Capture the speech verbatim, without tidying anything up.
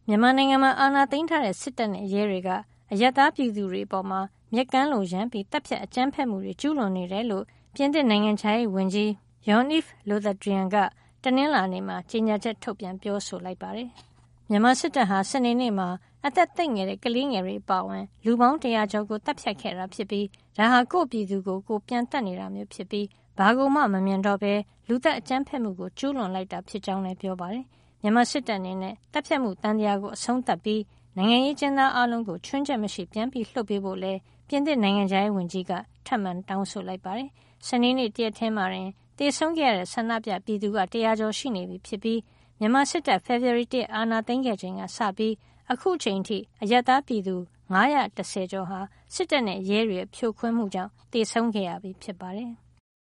မြန်မာနိုင်ငံမှာအာဏာသိမ်းထားတဲ့စစ်တပ်နဲ့ရဲတွေကအရပ်သားပြည်သူတွေအပေါ်မှာမျက်ကမ်းလိုရမ်းပြီးတပ်ဖြတ်အကြမ်းဖက်မှုတွေကျူးလွန်နေတယ်လို့ပြင်သစ်နိုင်ငံခြားရေးဝန်ကြီး Jean-Yves Le Drian ကတနင်္လာနေ့မှာကြေညာချက်ထုတ်ပြန်ပြောဆိုလိုက်ပါတယ်။မြန်မာစစ်တပ်ဟာစနေနေ့မှာအသက်သိပ်ငယ်တဲ့ကလေးငယ်တွေအပါအဝင်လူပေါင်းတရာကျော်ကိုတပ်ဖြတ်ခဲ့တာဖြစ်ပြီးဒါဟာကိုယ့်ပြည်သူကိုကိုယ်ပြန်တတ်နေတာမျိုးဖြစ်ပြီးဘာကိုမှမမြင်တော့ဘဲလူသက်အကြမ်းဖက်မှုကိုကျူးလွန်လိုက်တာဖြစ်ကြောင်းလည်းပြောပါတယ်။မြန်မာစစ်တပ်အနေနဲ့တပ်ဖြတ်မှုတန်တရားကိုအဆုံးသတ်ပြီးနိုင်ငံရေးကျင်းသားအလုံးကိုချွင်းချက်မရှိပြန်ပြီးလှုပ်ပေးဖို့လည်းပြင်သစ်နိုင်ငံခြားရေးဝန်ကြီးကထပ်မံတောင်းဆိုလိုက်ပါတယ်။စနေနေ့တရက်ထဲမှာတင်တေဆုံးခဲ့ရတဲ့ဆန္ဒပြပြည်သူကတရာကျော်ရှိနေပြီဖြစ်ပြီးမြန်မာစစ်တပ်ဖေဖော်ဝါရီလအာဏာသိမ်းခဲ့ချိန်ကစပြီးအခုချိန်ထိအရပ်သားပြည်သူငါးရာ၁၀ကျော်ဟာစစ်တပ်နဲ့ရဲတွေဖြိုခွင်းမှုကြောင့်တေဆုံးခဲ့ရပြီဖြစ်ပါတယ်။